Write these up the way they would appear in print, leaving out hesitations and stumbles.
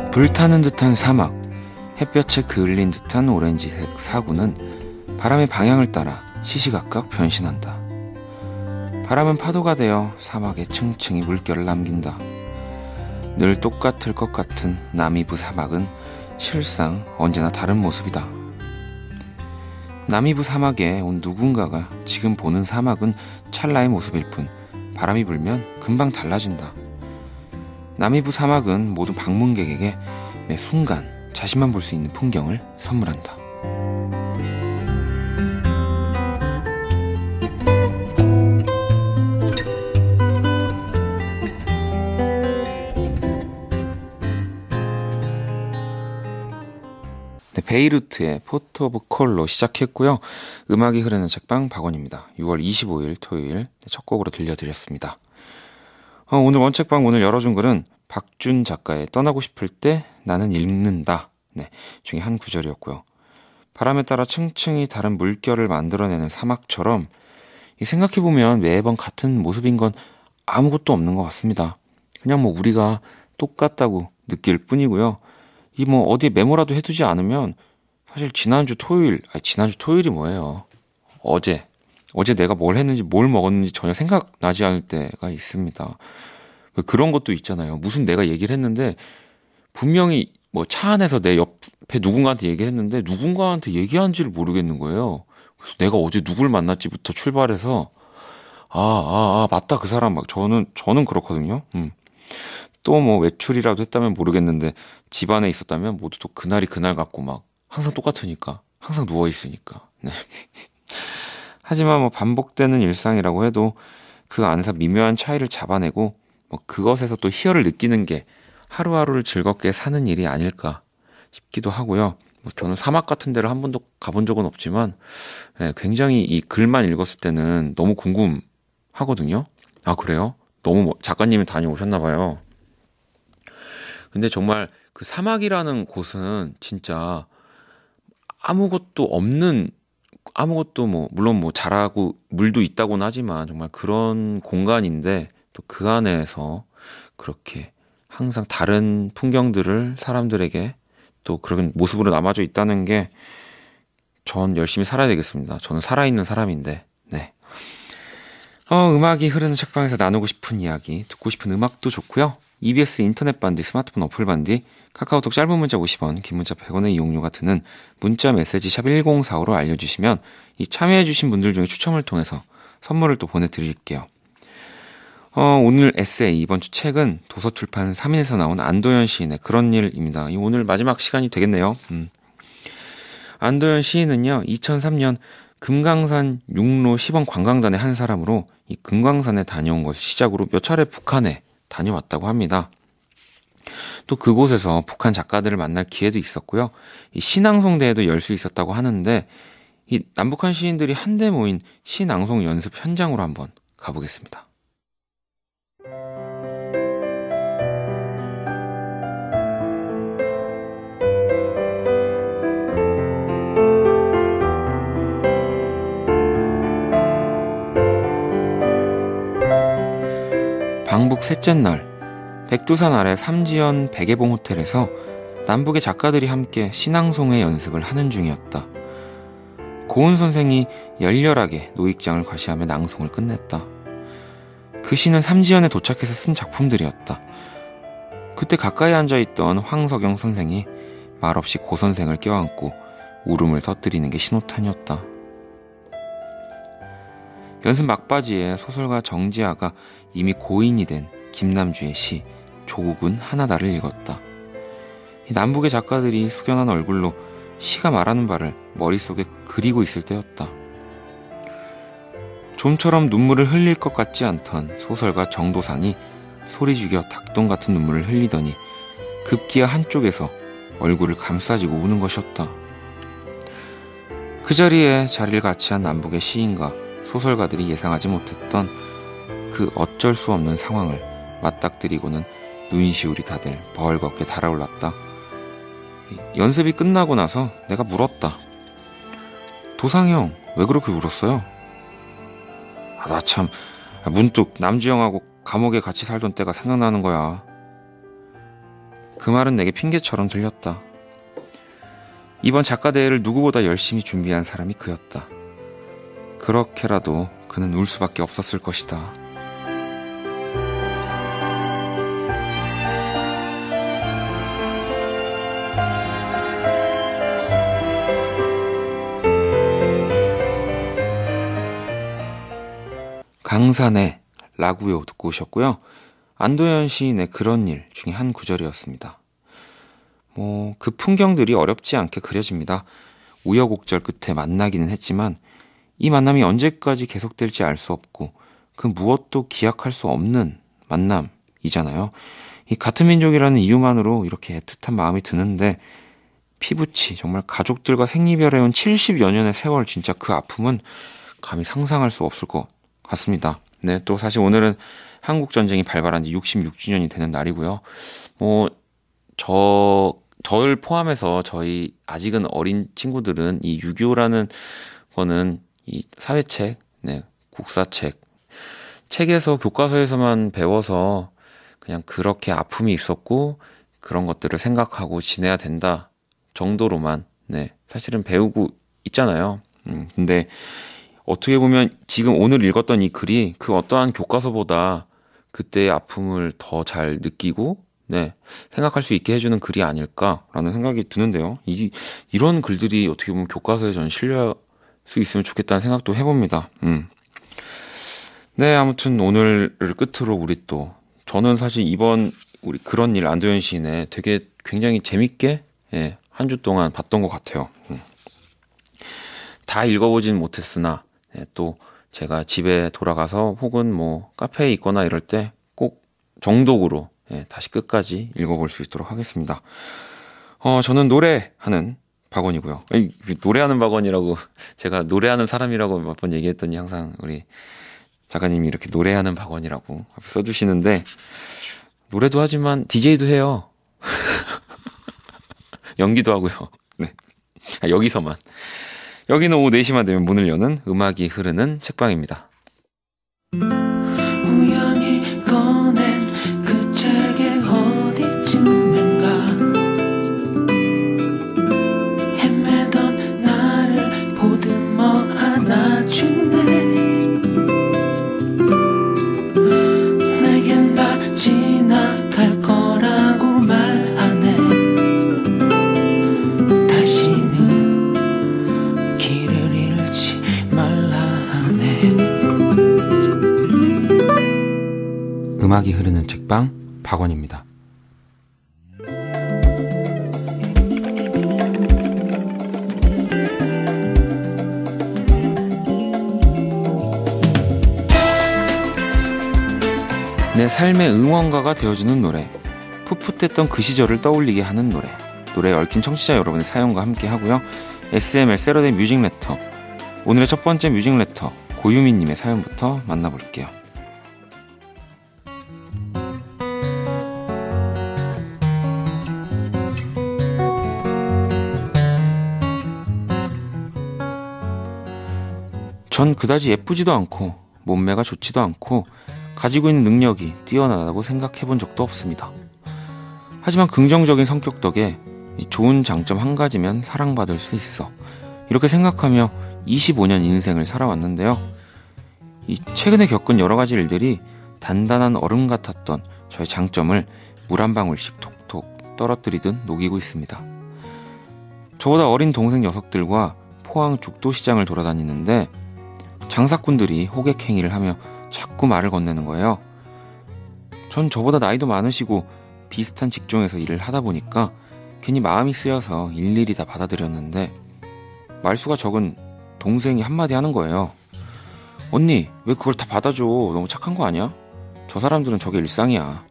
불타는 듯한 사막, 햇볕에 그을린 듯한 오렌지색 사구는 바람의 방향을 따라 시시각각 변신한다. 바람은 파도가 되어 사막에 층층이 물결을 남긴다. 늘 똑같을 것 같은 나미부 사막은 실상 언제나 다른 모습이다. 나미부 사막에 온 누군가가 지금 보는 사막은 찰나의 모습일 뿐 바람이 불면 금방 달라진다. 나미부 사막은 모든 방문객에게 매 순간 자신만 볼 수 있는 풍경을 선물한다. 네, 베이루트의 포트 오브 콜로 시작했고요. 음악이 흐르는 책방 박원입니다. 6월 25일 토요일 첫 곡으로 들려드렸습니다. 오늘 원책방 오늘 열어준 글은 박준 작가의 떠나고 싶을 때 나는 읽는다 중에 한 구절이었고요. 바람에 따라 층층이 다른 물결을 만들어내는 사막처럼 생각해보면 매번 같은 모습인 건 아무것도 없는 것 같습니다. 그냥 우리가 똑같다고 느낄 뿐이고요. 어디에 메모라도 해두지 않으면 사실 지난주 토요일이 뭐예요? 어제 내가 뭘 했는지 뭘 먹었는지 전혀 생각나지 않을 때가 있습니다. 그런 것도 있잖아요. 무슨 내가 얘기를 했는데 분명히 차 안에서 내 옆에 누군가한테 얘기를 했는데 누군가한테 얘기한지를 모르겠는 거예요. 그래서 내가 어제 누굴 만났지부터 출발해서 맞다 그 사람 저는 그렇거든요. 또 외출이라도 했다면 모르겠는데 집안에 있었다면 모두 또 그날이 그날 같고 항상 똑같으니까 항상 누워있으니까 네. 하지만 반복되는 일상이라고 해도 그 안에서 미묘한 차이를 잡아내고 그것에서 또 희열을 느끼는 게 하루하루를 즐겁게 사는 일이 아닐까 싶기도 하고요. 저는 사막 같은 데를 한 번도 가본 적은 없지만 굉장히 이 글만 읽었을 때는 너무 궁금하거든요. 아 그래요? 너무 작가님이 다녀오셨나 봐요. 근데 정말 그 사막이라는 곳은 진짜 아무것도 물론 잘하고 물도 있다고는 하지만 정말 그런 공간인데 또 그 안에서 그렇게 항상 다른 풍경들을 사람들에게 또 그런 모습으로 남아져 있다는 게 전 열심히 살아야 되겠습니다. 저는 살아있는 사람인데 네. 음악이 흐르는 책방에서 나누고 싶은 이야기, 듣고 싶은 음악도 좋고요. EBS 인터넷 반디, 스마트폰 어플 반디, 카카오톡 짧은 문자 50원, 긴 문자 100원의 이용료가 드는 문자 메시지 샵 1045로 알려주시면 이 참여해주신 분들 중에 추첨을 통해서 선물을 또 보내드릴게요. 오늘 에세이, 이번 주 책은 도서출판 3인에서 나온 안도현 시인의 그런 일입니다. 오늘 마지막 시간이 되겠네요. 안도현 시인은요, 2003년 금강산 육로 시범 관광단의 한 사람으로 이 금강산에 다녀온 것을 시작으로 몇 차례 북한에 다녀왔다고 합니다. 또 그곳에서 북한 작가들을 만날 기회도 있었고요. 이 시낭송대회도 열 수 있었다고 하는데 이 남북한 시인들이 한데 모인 시낭송 연습 현장으로 한번 가보겠습니다. 방북 셋째 날, 백두산 아래 삼지연 백예봉 호텔에서 남북의 작가들이 함께 신앙송회 연습을 하는 중이었다. 고은 선생이 열렬하게 노익장을 과시하며 낭송을 끝냈다. 그 시는 삼지연에 도착해서 쓴 작품들이었다. 그때 가까이 앉아있던 황석영 선생이 말없이 고 선생을 껴안고 울음을 터뜨리는 게 신호탄이었다. 연습 막바지에 소설가 정지아가 이미 고인이 된 김남주의 시 조국은 하나다를 읽었다. 남북의 작가들이 숙연한 얼굴로 시가 말하는 바를 머릿속에 그리고 있을 때였다. 좀처럼 눈물을 흘릴 것 같지 않던 소설가 정도상이 소리 죽여 닭똥 같은 눈물을 흘리더니 급기야 한쪽에서 얼굴을 감싸지고 우는 것이었다. 그 자리에 자리를 같이 한 남북의 시인과 소설가들이 예상하지 못했던 그 어쩔 수 없는 상황을 맞닥뜨리고는 눈시울이 다들 벌겋게 달아올랐다. 연습이 끝나고 나서 내가 물었다. 도상이 형, 왜 그렇게 울었어요? 나 참 문득 남주영하고 감옥에 같이 살던 때가 생각나는 거야. 그 말은 내게 핑계처럼 들렸다. 이번 작가 대회를 누구보다 열심히 준비한 사람이 그였다. 그렇게라도 그는 울 수밖에 없었을 것이다. 강산의 라구요 듣고 오셨고요. 안도현 시인의 그런 일 중에 한 구절이었습니다. 그 풍경들이 어렵지 않게 그려집니다. 우여곡절 끝에 만나기는 했지만 이 만남이 언제까지 계속될지 알 수 없고 그 무엇도 기약할 수 없는 만남이잖아요. 이 같은 민족이라는 이유만으로 이렇게 애틋한 마음이 드는데 피부치 정말 가족들과 생이별해온 70여 년의 세월 진짜 그 아픔은 감히 상상할 수 없을 것 같습니다. 네, 또 사실 오늘은 한국전쟁이 발발한 지 66주년이 되는 날이고요. 절 포함해서 저희 아직은 어린 친구들은 이 6.25라는 거는 이 사회책, 네, 국사책, 책에서 교과서에서만 배워서 그냥 그렇게 아픔이 있었고 그런 것들을 생각하고 지내야 된다 정도로만, 네, 사실은 배우고 있잖아요. 근데 어떻게 보면 지금 오늘 읽었던 이 글이 그 어떠한 교과서보다 그때의 아픔을 더 잘 느끼고, 네, 생각할 수 있게 해주는 글이 아닐까라는 생각이 드는데요. 이런 글들이 어떻게 보면 교과서에 저는 실릴 수 있으면 좋겠다는 생각도 해봅니다. 네, 아무튼 오늘을 끝으로 저는 사실 이번 우리 그런 일 안도현 시인의 되게 굉장히 재밌게, 예, 한 주 동안 봤던 것 같아요. 다 읽어보진 못했으나, 예, 또 제가 집에 돌아가서 혹은 카페에 있거나 이럴 때 꼭 정독으로, 예, 다시 끝까지 읽어볼 수 있도록 하겠습니다. 저는 노래하는 박원이고요. 노래하는 박원이라고 제가 노래하는 사람이라고 몇 번 얘기했더니 항상 우리 작가님이 이렇게 노래하는 박원이라고 써주시는데 노래도 하지만 DJ도 해요. 연기도 하고요. 네. 여기서만. 여기는 오후 4시만 되면 문을 여는 음악이 흐르는 책방입니다. 우연히 꺼낸 그 책의 어디쯤인가 헤매던 나를 보듬어 안아주네. 내겐 다 지나갈 거라고 말하네. 다시는 길을 잃지 말라 하네. 음악이 흐르는 책방 박원입니다. 내 삶의 응원가가 되어주는 노래, 풋풋했던 그 시절을 떠올리게 하는 노래에 얽힌 청취자 여러분의 사연과 함께 하고요. SML 세러데이 뮤직레터, 오늘의 첫 번째 뮤직레터 고유미님의 사연부터 만나볼게요. 전 그다지 예쁘지도 않고 몸매가 좋지도 않고 가지고 있는 능력이 뛰어나다고 생각해 본 적도 없습니다. 하지만 긍정적인 성격 덕에 좋은 장점 한 가지면 사랑받을 수 있어, 이렇게 생각하며 25년 인생을 살아왔는데요. 최근에 겪은 여러 가지 일들이 단단한 얼음 같았던 저의 장점을 물 한 방울씩 톡톡 떨어뜨리듯 녹이고 있습니다. 저보다 어린 동생 녀석들과 포항 죽도시장을 돌아다니는데 장사꾼들이 호객행위를 하며 자꾸 말을 건네는 거예요. 전 저보다 나이도 많으시고 비슷한 직종에서 일을 하다 보니까 괜히 마음이 쓰여서 일일이 다 받아들였는데 말수가 적은 동생이 한마디 하는 거예요. 언니, 왜 그걸 다 받아줘? 너무 착한 거 아니야? 저 사람들은 저게 일상이야.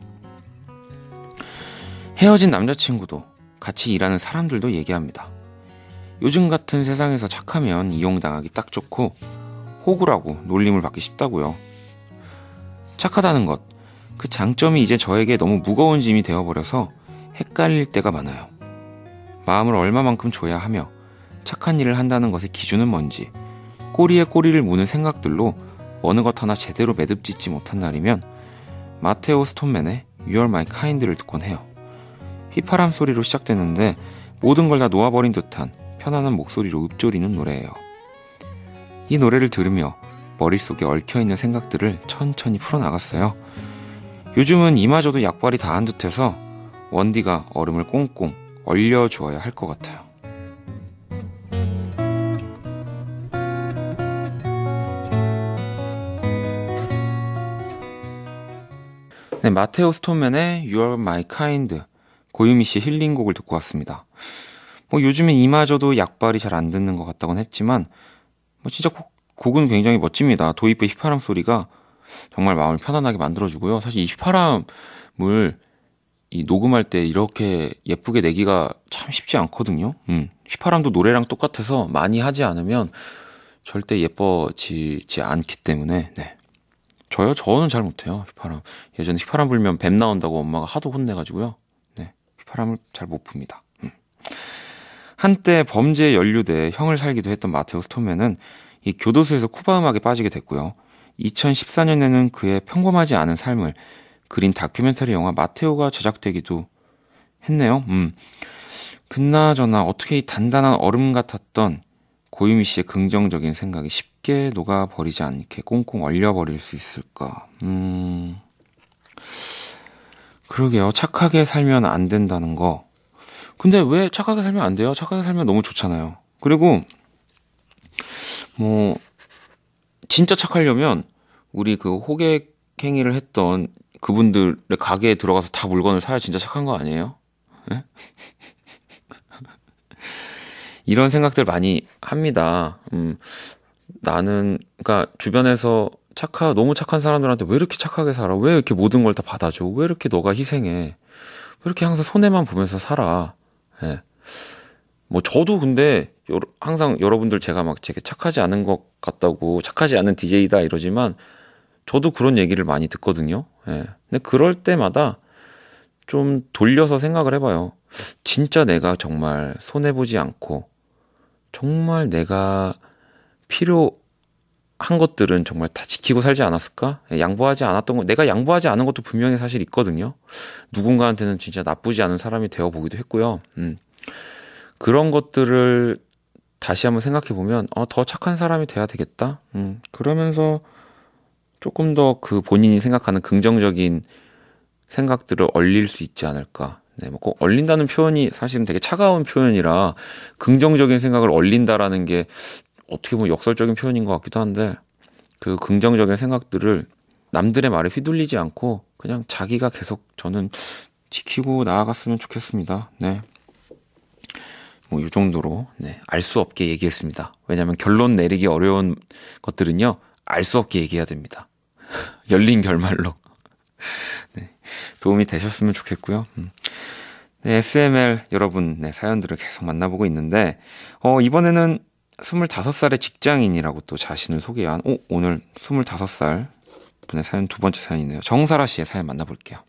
헤어진 남자친구도 같이 일하는 사람들도 얘기합니다. 요즘 같은 세상에서 착하면 이용당하기 딱 좋고 호구라고 놀림을 받기 쉽다고요. 착하다는 것, 그 장점이 이제 저에게 너무 무거운 짐이 되어버려서 헷갈릴 때가 많아요. 마음을 얼마만큼 줘야 하며 착한 일을 한다는 것의 기준은 뭔지, 꼬리에 꼬리를 무는 생각들로 어느 것 하나 제대로 매듭짓지 못한 날이면 마테오 스톤맨의 You Are My Kind를 듣곤 해요. 휘파람 소리로 시작되는데 모든 걸 다 놓아버린 듯한 편안한 목소리로 읊조리는 노래예요. 이 노래를 들으며 머릿속에 얽혀있는 생각들을 천천히 풀어나갔어요. 요즘은 이마저도 약발이 다한 듯해서 원디가 얼음을 꽁꽁 얼려주어야 할 것 같아요. 네, 마테오 스톤맨의 You Are My Kind, 고유미 씨의 힐링곡을 듣고 왔습니다. 요즘엔 이마저도 약발이 잘 안 듣는 것 같다곤 했지만 진짜 곡은 굉장히 멋집니다. 도입부의 휘파람 소리가 정말 마음을 편안하게 만들어주고요. 사실 이 휘파람을 녹음할 때 이렇게 예쁘게 내기가 참 쉽지 않거든요. 휘파람도 노래랑 똑같아서 많이 하지 않으면 절대 예뻐지지 않기 때문에 네. 저는 잘 못해요. 휘파람. 예전에 휘파람 불면 뱀 나온다고 엄마가 하도 혼내가지고요. 네, 휘파람을 잘 못 풉니다. 한때 범죄에 연루돼 형을 살기도 했던 마테오 스톤맨은 이 교도소에서 쿠바 음악에 빠지게 됐고요. 2014년에는 그의 평범하지 않은 삶을 그린 다큐멘터리 영화 마테오가 제작되기도 했네요. 그나저나 어떻게 이 단단한 얼음 같았던 고유미 씨의 긍정적인 생각이 쉽게 녹아버리지 않게 꽁꽁 얼려버릴 수 있을까? 그러게요. 착하게 살면 안 된다는 거. 근데 왜 착하게 살면 안 돼요? 착하게 살면 너무 좋잖아요. 그리고 진짜 착하려면 우리 그 호객 행위를 했던 그분들의 가게에 들어가서 다 물건을 사야 진짜 착한 거 아니에요? 네? 이런 생각들 많이 합니다. 그러니까 주변에서 너무 착한 사람들한테 왜 이렇게 착하게 살아? 왜 이렇게 모든 걸 다 받아줘? 왜 이렇게 너가 희생해? 왜 이렇게 항상 손해만 보면서 살아? 예. 저도 근데 항상 여러분들 제가 막 되게 착하지 않은 것 같다고, 착하지 않은 DJ다 이러지만 저도 그런 얘기를 많이 듣거든요. 예. 근데 그럴 때마다 좀 돌려서 생각을 해봐요. 진짜 내가 정말 손해보지 않고 정말 내가 필요한 것들은 정말 다 지키고 살지 않았을까? 양보하지 않았던 거, 내가 양보하지 않은 것도 분명히 사실 있거든요. 누군가한테는 진짜 나쁘지 않은 사람이 되어보기도 했고요. 그런 것들을 다시 한번 생각해보면, 더 착한 사람이 돼야 되겠다? 그러면서 조금 더 그 본인이 생각하는 긍정적인 생각들을 얼릴 수 있지 않을까. 네, 꼭 얼린다는 표현이 사실은 되게 차가운 표현이라 긍정적인 생각을 얼린다라는 게 어떻게 보면 역설적인 표현인 것 같기도 한데, 그 긍정적인 생각들을 남들의 말에 휘둘리지 않고 그냥 자기가 계속 저는 지키고 나아갔으면 좋겠습니다. 네. 이 정도로, 네, 알 수 없게 얘기했습니다. 왜냐하면 결론 내리기 어려운 것들은요, 알 수 없게 얘기해야 됩니다. 열린 결말로. 네, 도움이 되셨으면 좋겠고요. 네, SML 여러분, 네, 사연들을 계속 만나보고 있는데, 이번에는 25살의 직장인이라고 또 자신을 소개한, 오늘 25살 분의 사연 두 번째 사연이네요. 정사라 씨의 사연 만나볼게요.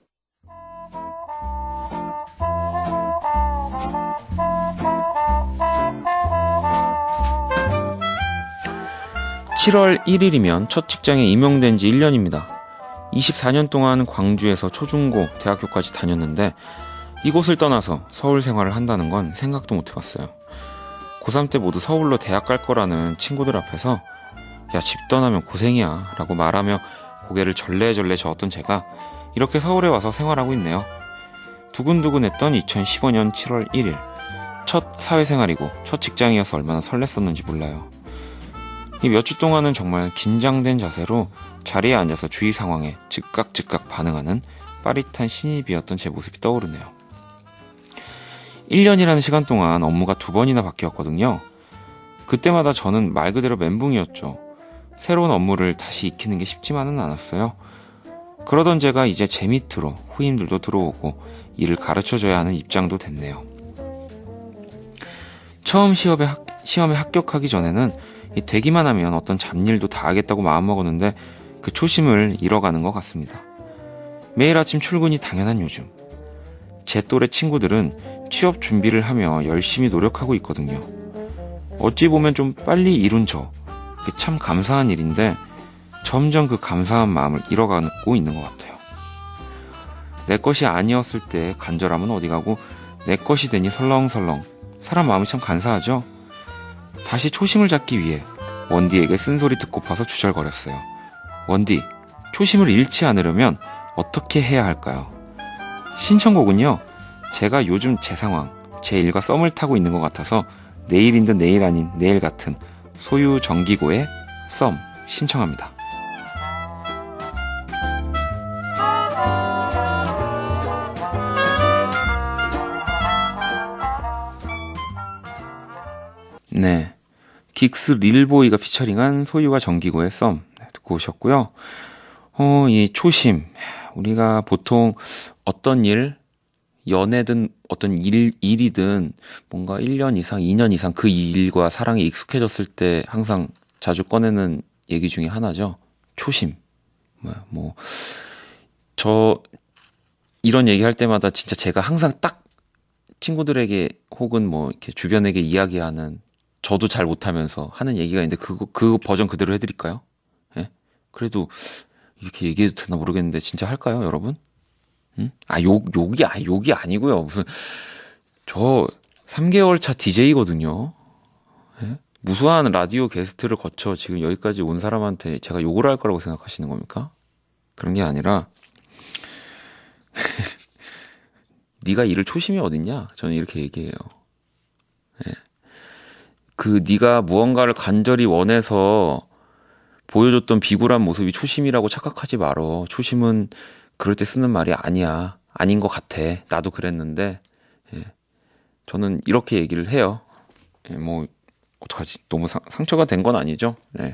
7월 1일이면 첫 직장에 임용된 지 1년입니다. 24년 동안 광주에서 초중고, 대학교까지 다녔는데 이곳을 떠나서 서울 생활을 한다는 건 생각도 못 해봤어요. 고3 때 모두 서울로 대학 갈 거라는 친구들 앞에서 야, 집 떠나면 고생이야 라고 말하며 고개를 절레절레 저었던 제가 이렇게 서울에 와서 생활하고 있네요. 두근두근했던 2015년 7월 1일, 첫 사회생활이고 첫 직장이어서 얼마나 설렜었는지 몰라요. 이 몇 주 동안은 정말 긴장된 자세로 자리에 앉아서 주위 상황에 즉각 반응하는 빠릿한 신입이었던 제 모습이 떠오르네요. 1년이라는 시간 동안 업무가 2번이나 바뀌었거든요. 그때마다 저는 말 그대로 멘붕이었죠. 새로운 업무를 다시 익히는 게 쉽지만은 않았어요. 그러던 제가 이제 제 밑으로 후임들도 들어오고 일을 가르쳐줘야 하는 입장도 됐네요. 처음 시험에 합격하기 전에는 되기만 하면 어떤 잡일도 다 하겠다고 마음먹었는데 그 초심을 잃어가는 것 같습니다. 매일 아침 출근이 당연한 요즘, 제 또래 친구들은 취업 준비를 하며 열심히 노력하고 있거든요. 어찌 보면 좀 빨리 이룬 그게 참 감사한 일인데 점점 그 감사한 마음을 잃어가고 있는 것 같아요. 내 것이 아니었을 때 간절함은 어디 가고 내 것이 되니 설렁설렁. 사람 마음이 참 간사하죠. 다시 초심을 잡기 위해 원디에게 쓴소리 듣고파서 주절거렸어요. 원디, 초심을 잃지 않으려면 어떻게 해야 할까요? 신청곡은요, 제가 요즘 제 상황, 제 일과 썸을 타고 있는 것 같아서 내일인 듯 내일 아닌 내일 같은 소유 정기고의 썸 신청합니다. 네, 긱스 릴보이가 피처링한 소유와 정기고의 썸 듣고 오셨고요. 이 초심, 우리가 보통 어떤 일, 연애든 어떤 일이든 뭔가 1년 이상, 2년 이상 그 일과 사랑에 익숙해졌을 때 항상 자주 꺼내는 얘기 중에 하나죠. 초심. 저 이런 얘기 할 때마다 진짜 제가 항상 딱 친구들에게 혹은 뭐 이렇게 주변에게 이야기하는, 저도 잘 못하면서 하는 얘기가 있는데 그 버전 그대로 해드릴까요? 예? 그래도 이렇게 얘기해도 되나 모르겠는데 진짜 할까요, 여러분? 응? 욕이 아니고요. 무슨 저 3개월 차 DJ거든요. 예? 무수한 라디오 게스트를 거쳐 지금 여기까지 온 사람한테 제가 욕을 할 거라고 생각하시는 겁니까? 그런 게 아니라 네가 이를 초심이 어딨냐? 저는 이렇게 얘기해요. 예. 네가 무언가를 간절히 원해서 보여줬던 비굴한 모습이 초심이라고 착각하지 말어. 초심은 그럴 때 쓰는 말이 아니야. 아닌 것 같아. 나도 그랬는데. 예. 저는 이렇게 얘기를 해요. 예, 뭐 어떡하지? 너무 상처가 된 건 아니죠? 네.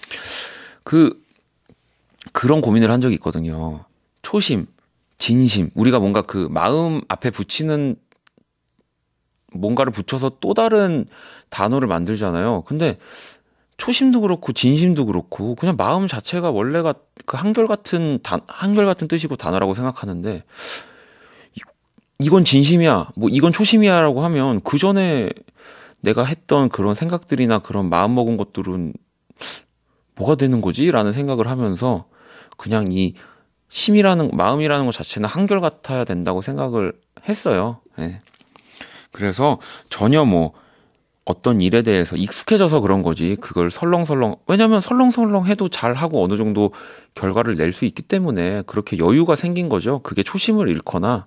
그런 고민을 한 적이 있거든요. 초심, 진심. 우리가 뭔가 그 마음 앞에 붙이는 뭔가를 붙여서 또 다른 단어를 만들잖아요. 근데 초심도 그렇고 진심도 그렇고 그냥 마음 자체가 원래가 그 한결같은 뜻이고 단어라고 생각하는데, 이건 진심이야, 뭐 이건 초심이야라고 하면 그 전에 내가 했던 그런 생각들이나 그런 마음 먹은 것들은 뭐가 되는 거지? 라는 생각을 하면서 그냥 이 마음이라는 것 자체는 한결같아야 된다고 생각을 했어요. 네. 그래서 전혀 뭐 어떤 일에 대해서 익숙해져서 그런 거지, 그걸 왜냐면 설렁설렁 해도 잘하고 어느 정도 결과를 낼 수 있기 때문에 그렇게 여유가 생긴 거죠. 그게 초심을 잃거나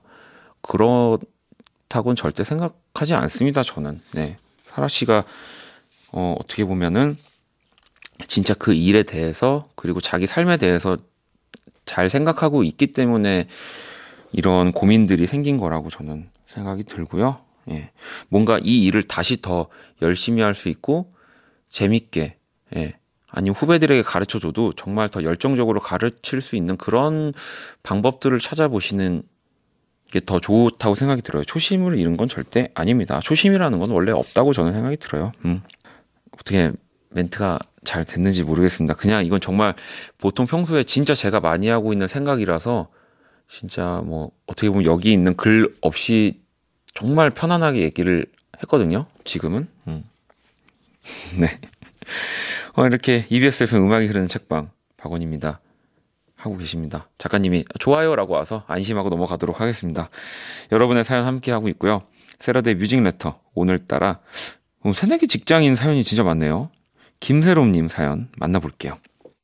그렇다고는 절대 생각하지 않습니다, 저는. 네. 사라 씨가 어떻게 보면은 진짜 그 일에 대해서 그리고 자기 삶에 대해서 잘 생각하고 있기 때문에 이런 고민들이 생긴 거라고 저는 생각이 들고요. 예. 뭔가 이 일을 다시 더 열심히 할 수 있고 재밌게, 예. 아니면 후배들에게 가르쳐줘도 정말 더 열정적으로 가르칠 수 있는 그런 방법들을 찾아보시는 게 더 좋다고 생각이 들어요. 초심을 잃은 건 절대 아닙니다. 초심이라는 건 원래 없다고 저는 생각이 들어요. 어떻게 멘트가 잘 됐는지 모르겠습니다. 그냥 이건 정말 보통 평소에 진짜 제가 많이 하고 있는 생각이라서 진짜 뭐 어떻게 보면 여기 있는 글 없이 정말 편안하게 얘기를 했거든요. 지금은. 네. 이렇게 EBS FM 음악이 흐르는 책방 박원입니다. 하고 계십니다. 작가님이 좋아요라고 와서 안심하고 넘어가도록 하겠습니다. 여러분의 사연 함께 하고 있고요. 세라데이 뮤직 레터 오늘따라 새내기 직장인 사연이 진짜 많네요. 김세롬님 사연 만나볼게요.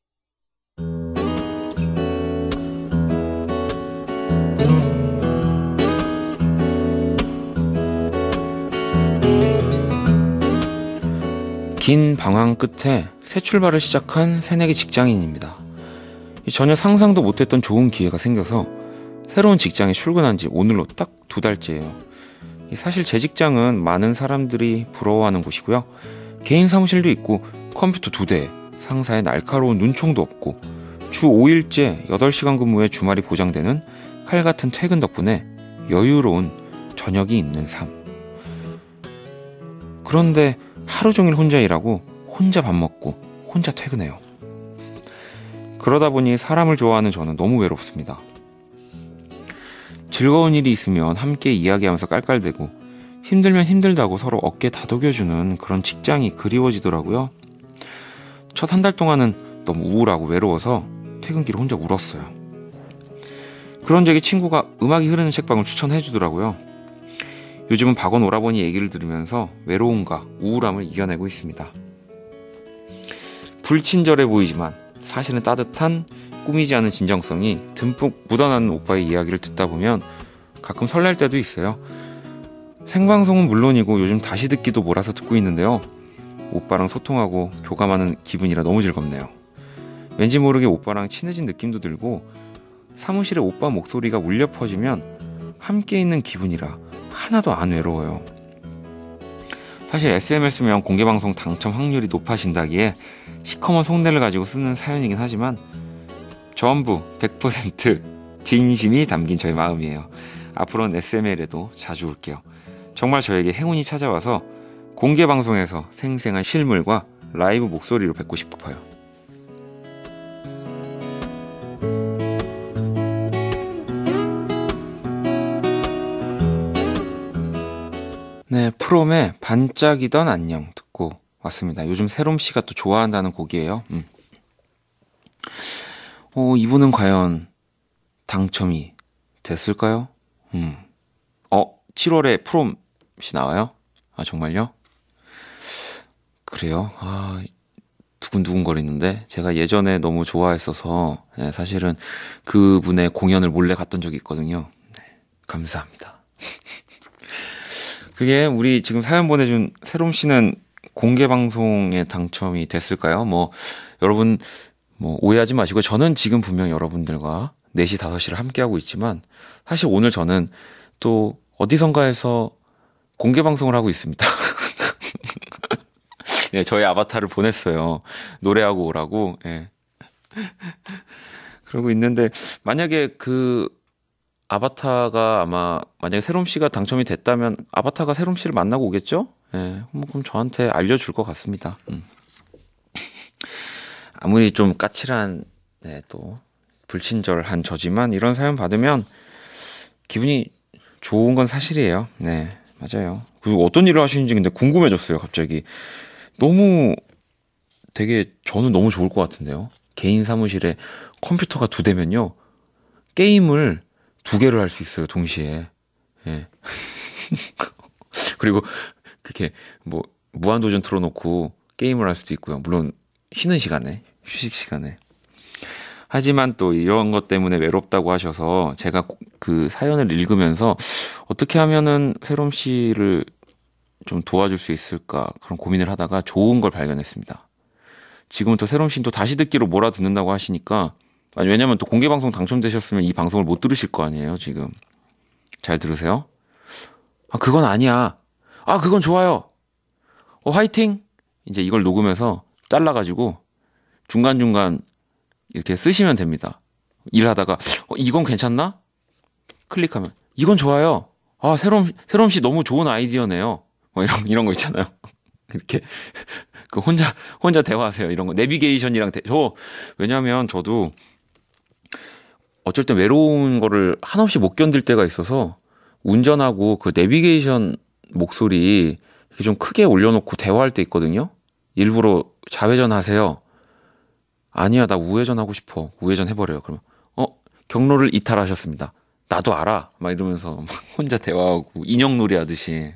긴 방황 끝에 새 출발을 시작한 새내기 직장인입니다. 전혀 상상도 못했던 좋은 기회가 생겨서 새로운 직장에 출근한 지 오늘로 딱 2달째예요. 사실 제 직장은 많은 사람들이 부러워하는 곳이고요. 개인 사무실도 있고 컴퓨터 2대, 상사의 날카로운 눈총도 없고 주 5일째 8시간 근무에 주말이 보장되는 칼 같은 퇴근 덕분에 여유로운 저녁이 있는 삶. 그런데 하루 종일 혼자 일하고 혼자 밥 먹고 혼자 퇴근해요. 그러다 보니 사람을 좋아하는 저는 너무 외롭습니다. 즐거운 일이 있으면 함께 이야기하면서 깔깔대고 힘들면 힘들다고 서로 어깨 다독여주는 그런 직장이 그리워지더라고요. 첫 한 달 동안은 너무 우울하고 외로워서 퇴근길에 혼자 울었어요. 그런 적에 친구가 음악이 흐르는 책방을 추천해 주더라고요. 요즘은 박원 오라버니 얘기를 들으면서 외로움과 우울함을 이겨내고 있습니다. 불친절해 보이지만 사실은 따뜻한 꾸미지 않은 진정성이 듬뿍 묻어나는 오빠의 이야기를 듣다 보면 가끔 설렐 때도 있어요. 생방송은 물론이고 요즘 다시 듣기도 몰아서 듣고 있는데요. 오빠랑 소통하고 교감하는 기분이라 너무 즐겁네요. 왠지 모르게 오빠랑 친해진 느낌도 들고 사무실에 오빠 목소리가 울려 퍼지면 함께 있는 기분이라 하나도 안 외로워요. 사실 SM을 쓰면 공개방송 당첨 확률이 높아진다기에 시커먼 속내를 가지고 쓰는 사연이긴 하지만 전부 100% 진심이 담긴 저의 마음이에요. 앞으로는 SML에도 자주 올게요. 정말 저에게 행운이 찾아와서 공개방송에서 생생한 실물과 라이브 목소리로 뵙고 싶어요. 네, 프롬의 반짝이던 안녕 듣고 왔습니다. 요즘 세롬 씨가 또 좋아한다는 곡이에요. 이분은 과연 당첨이 됐을까요? 7월에 프롬 씨 나와요? 아, 정말요? 그래요? 아, 두근두근거리는데 제가 예전에 너무 좋아했어서 네, 사실은 그분의 공연을 몰래 갔던 적이 있거든요. 네, 감사합니다. 그게 우리 지금 사연 보내준 세롬 씨는 공개 방송에 당첨이 됐을까요? 여러분 오해하지 마시고 저는 지금 분명 여러분들과 4시, 5시를 함께하고 있지만 사실 오늘 저는 또 어디선가에서 공개 방송을 하고 있습니다. 네, 저희 아바타를 보냈어요. 노래하고 오라고. 네. 그러고 있는데 만약에 그 아바타가 만약에 세롬 씨가 당첨이 됐다면 아바타가 세롬 씨를 만나고 오겠죠? 네, 그럼 저한테 알려줄 것 같습니다. 아무리 좀 까칠한 네, 또 불친절한 저지만 이런 사연 받으면 기분이 좋은 건 사실이에요. 네, 맞아요. 그리고 어떤 일을 하시는지 근데 궁금해졌어요, 갑자기. 저는 너무 좋을 것 같은데요. 개인 사무실에 컴퓨터가 2대면요. 게임을 2개를 할 수 있어요, 동시에. 예. 그리고 그렇게 무한도전 틀어놓고 게임을 할 수도 있고요. 물론 쉬는 시간에, 휴식 시간에. 하지만 또 이런 것 때문에 외롭다고 하셔서 제가 그 사연을 읽으면서 어떻게 하면은 세롬 씨를 좀 도와줄 수 있을까 그런 고민을 하다가 좋은 걸 발견했습니다. 지금부터 세롬 씨는 또 다시 듣기로 몰아듣는다고 하시니까 왜냐면 또 공개방송 당첨되셨으면 이 방송을 못 들으실 거 아니에요, 지금. 잘 들으세요. 아, 그건 아니야. 아, 그건 좋아요. 화이팅! 이제 이걸 녹음해서 잘라가지고 중간중간 이렇게 쓰시면 됩니다. 일하다가, 이건 괜찮나? 클릭하면, 이건 좋아요. 아, 세롬 씨 너무 좋은 아이디어네요. 이런 거 있잖아요. 이렇게, 혼자 대화하세요. 이런 거. 내비게이션이랑, 왜냐면 저도 어쩔 땐 외로운 거를 한없이 못 견딜 때가 있어서 운전하고 그 내비게이션 목소리 이렇게 좀 크게 올려놓고 대화할 때 있거든요. 일부러 좌회전 하세요. 아니야, 나 우회전 하고 싶어. 우회전 해버려요. 그러면 경로를 이탈하셨습니다. 나도 알아. 막 이러면서 혼자 대화하고 인형놀이 하듯이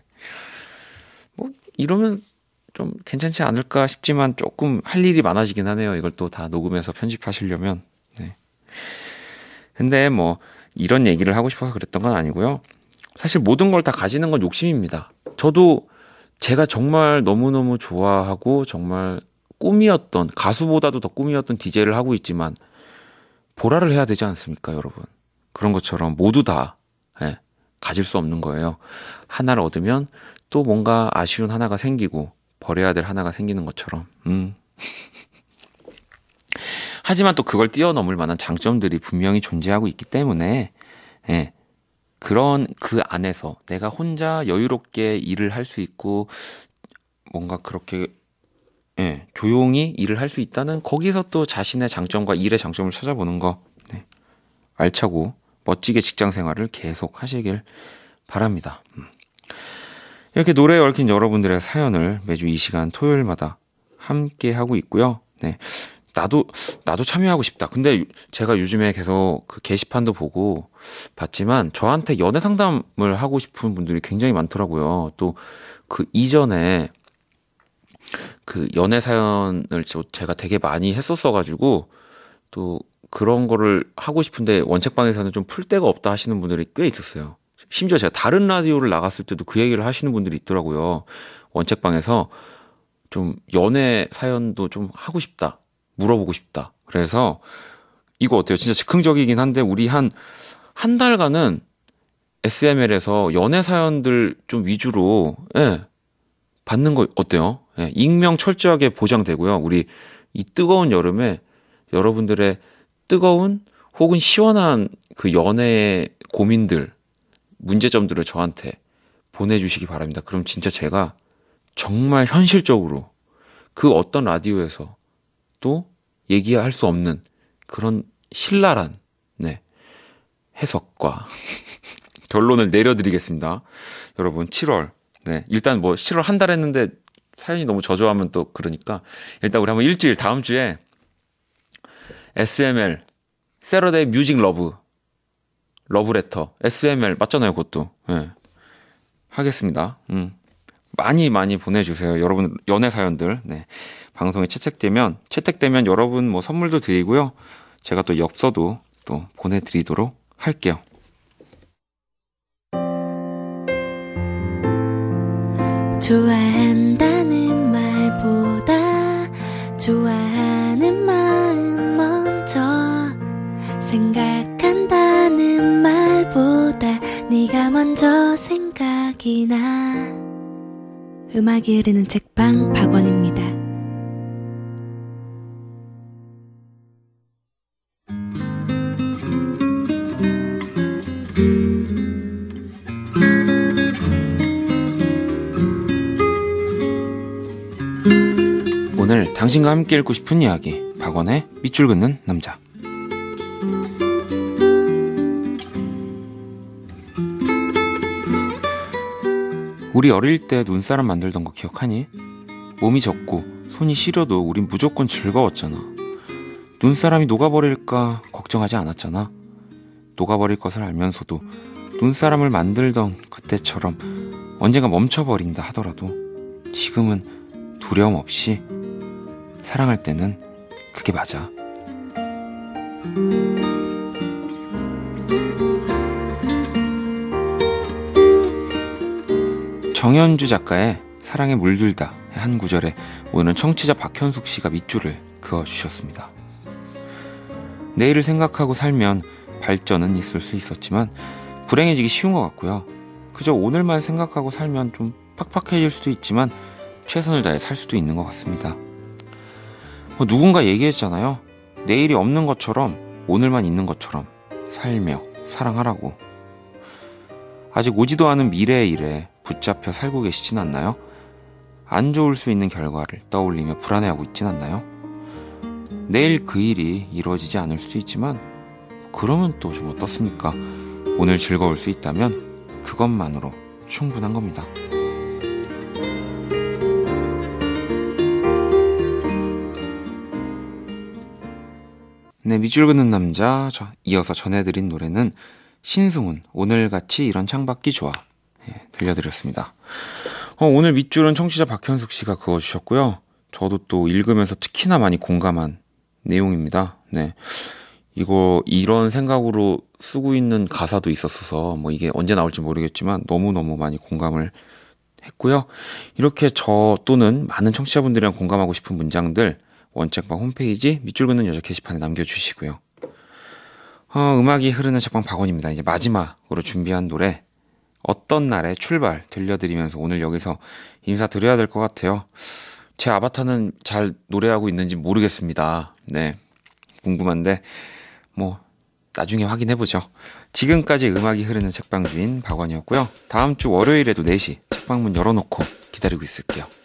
이러면 좀 괜찮지 않을까 싶지만 조금 할 일이 많아지긴 하네요. 이걸 또 다 녹음해서 편집하시려면. 네. 근데 이런 얘기를 하고 싶어서 그랬던 건 아니고요. 사실 모든 걸 다 가지는 건 욕심입니다. 저도 제가 정말 너무너무 좋아하고 정말 꿈이었던, 가수보다도 더 꿈이었던 DJ를 하고 있지만 보라를 해야 되지 않습니까, 여러분? 그런 것처럼 모두 다 가질 수 없는 거예요. 하나를 얻으면 또 뭔가 아쉬운 하나가 생기고 버려야 될 하나가 생기는 것처럼. 하지만 또 그걸 뛰어넘을 만한 장점들이 분명히 존재하고 있기 때문에 그런 그 안에서 내가 혼자 여유롭게 일을 할 수 있고 뭔가 그렇게 조용히 일을 할 수 있다는 거기서 또 자신의 장점과 일의 장점을 찾아보는 거 알차고 멋지게 직장 생활을 계속 하시길 바랍니다. 이렇게 노래에 얽힌 여러분들의 사연을 매주 이 시간 토요일마다 함께 하고 있고요. 네. 나도 참여하고 싶다. 근데 제가 요즘에 계속 그 게시판도 보고 봤지만 저한테 연애 상담을 하고 싶은 분들이 굉장히 많더라고요. 또 그 이전에 그 연애 사연을 제가 되게 많이 했었어가지고 또 그런 거를 하고 싶은데 원책방에서는 좀 풀 데가 없다 하시는 분들이 꽤 있었어요. 심지어 제가 다른 라디오를 나갔을 때도 그 얘기를 하시는 분들이 있더라고요. 원책방에서 좀 연애 사연도 좀 하고 싶다. 물어보고 싶다. 그래서 이거 어때요? 진짜 즉흥적이긴 한데 우리 한 달간은 SML에서 연애 사연들 좀 위주로 예, 받는 거 어때요? 예, 익명 철저하게 보장되고요. 우리 이 뜨거운 여름에 여러분들의 뜨거운 혹은 시원한 그 연애의 고민들, 문제점들을 저한테 보내주시기 바랍니다. 그럼 진짜 제가 정말 현실적으로 그 어떤 라디오에서 또 얘기할 수 없는 그런 신랄한 네, 해석과 결론을 내려드리겠습니다. 여러분 7월 네, 일단 뭐 7월 한 달 했는데 사연이 너무 저조하면 또 그러니까 일단 우리 한번 일주일 다음 주에 SML 세러데이 뮤직 러브레터 SML 맞잖아요 그것도 네. 하겠습니다. 많이 보내주세요. 여러분 연애 사연들 네. 방송에 채택되면 여러분 뭐 선물도 드리고요. 제가 또 엽서도 또 보내드리도록 할게요. 좋아한다는 말보다 좋아하는 마음 먼저 생각한다는 말보다 네가 먼저 생각이 나. 음악이 흐르는 책방 박원입니다. 오늘 당신과 함께 읽고 싶은 이야기 박원의 밑줄 긋는 남자. 우리 어릴 때 눈사람 만들던 거 기억하니? 몸이 젖고 손이 시려도 우린 무조건 즐거웠잖아. 눈사람이 녹아버릴까 걱정하지 않았잖아. 녹아버릴 것을 알면서도 눈사람을 만들던 그때처럼 언젠가 멈춰버린다 하더라도 지금은 두려움 없이 사랑할 때는 그게 맞아. 정현주 작가의 사랑에 물들다 한 구절에 오늘은 청취자 박현숙 씨가 밑줄을 그어주셨습니다. 내일을 생각하고 살면 발전은 있을 수 있었지만 불행해지기 쉬운 것 같고요. 그저 오늘만 생각하고 살면 좀 팍팍해질 수도 있지만 최선을 다해 살 수도 있는 것 같습니다. 누군가 얘기했잖아요. 내일이 없는 것처럼 오늘만 있는 것처럼 살며 사랑하라고. 아직 오지도 않은 미래의 일에 붙잡혀 살고 계시진 않나요? 안 좋을 수 있는 결과를 떠올리며 불안해하고 있진 않나요? 내일 그 일이 이루어지지 않을 수도 있지만 그러면 또 좀 어떻습니까? 오늘 즐거울 수 있다면 그것만으로 충분한 겁니다. 네, 밑줄 긋는 남자 이어서 전해드린 노래는 신승훈 오늘같이 이런 창밖이 좋아 들려드렸습니다. 오늘 밑줄은 청취자 박현숙 씨가 그어주셨고요. 저도 또 읽으면서 특히나 많이 공감한 내용입니다. 네, 이런 생각으로 쓰고 있는 가사도 있었어서 뭐 이게 언제 나올지 모르겠지만 너무너무 많이 공감을 했고요. 이렇게 저 또는 많은 청취자분들이랑 공감하고 싶은 문장들 원책방 홈페이지 밑줄 긋는 여자 게시판에 남겨주시고요. 음악이 흐르는 책방 박원입니다. 이제 마지막으로 준비한 노래 어떤 날의 출발 들려드리면서 오늘 여기서 인사드려야 될 것 같아요. 제 아바타는 잘 노래하고 있는지 모르겠습니다. 네, 궁금한데 뭐 나중에 확인해보죠. 지금까지 음악이 흐르는 책방 주인 박원이었고요. 다음 주 월요일에도 4시 책방문 열어놓고 기다리고 있을게요.